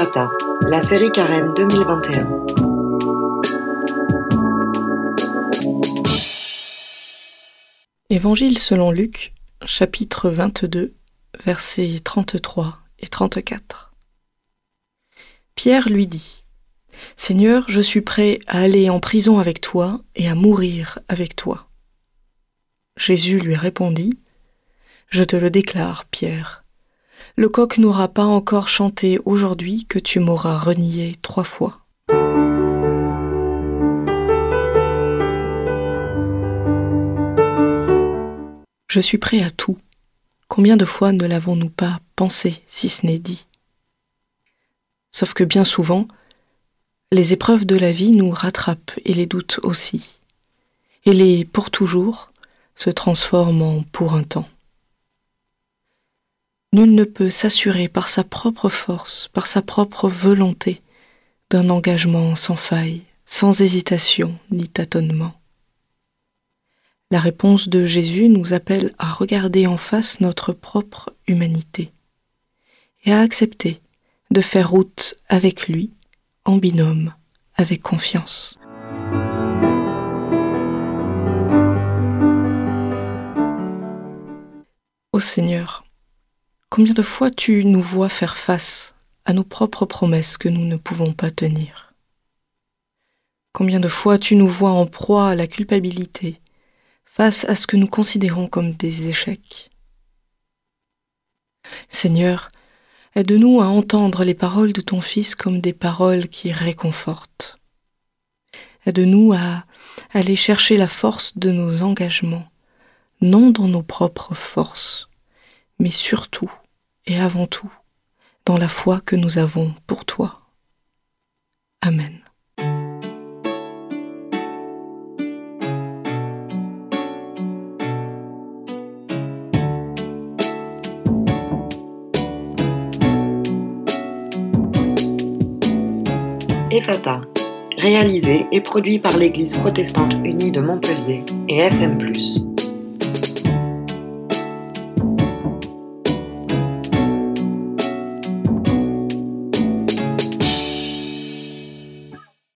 Ephata, la série Carême 2021. Évangile selon Luc, chapitre 22, versets 33 et 34. Pierre lui dit : « Seigneur, je suis prêt à aller en prison avec toi et à mourir avec toi. » Jésus lui répondit : « Je te le déclare, Pierre, le coq n'aura pas encore chanté aujourd'hui que tu m'auras renié 3 fois. » Je suis prêt à tout. Combien de fois ne l'avons-nous pas pensé, si ce n'est dit ? Sauf que bien souvent, les épreuves de la vie nous rattrapent et les doutes aussi. Et les « pour toujours » se transforment en « pour un temps ». Nul ne peut s'assurer par sa propre force, par sa propre volonté, d'un engagement sans faille, sans hésitation ni tâtonnement. La réponse de Jésus nous appelle à regarder en face notre propre humanité et à accepter de faire route avec lui, en binôme, avec confiance. Ô Seigneur, combien de fois tu nous vois faire face à nos propres promesses que nous ne pouvons pas tenir ? Combien de fois tu nous vois en proie à la culpabilité, face à ce que nous considérons comme des échecs ? Seigneur, aide-nous à entendre les paroles de ton Fils comme des paroles qui réconfortent. Aide-nous à aller chercher la force de nos engagements, non dans nos propres forces, mais surtout et avant tout dans la foi que nous avons pour toi. Amen. Ephata, réalisé et produit par l'Église protestante unie de Montpellier et FM+.